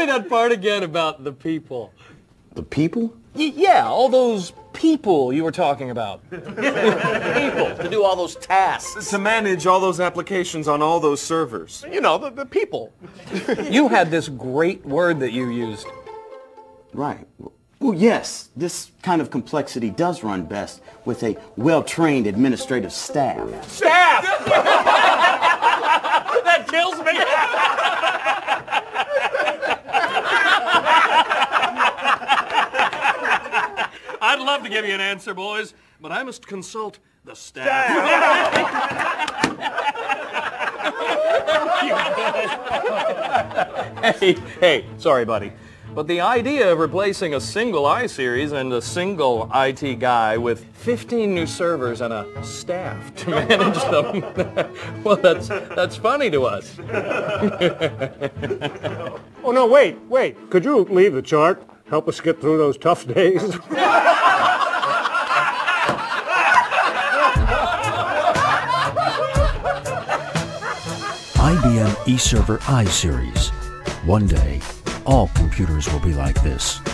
me that part again about the people. The people? Yeah, all those people you were talking about. People to do all those tasks. To manage all those applications on all those servers. You know, the people. You had this great word that you used. Right. Well, yes, this kind of complexity does run best with a well-trained administrative staff. Staff! That kills me! I'd love to give you an answer, boys, but I must consult the staff. Hey, sorry, buddy. But the idea of replacing a single iSeries and a single IT guy with 15 new servers and a staff to manage them, well, that's funny to us. Oh, no, wait. Could you leave the chart? Help us get through those tough days? IBM eServer iSeries. One day, all computers will be like this.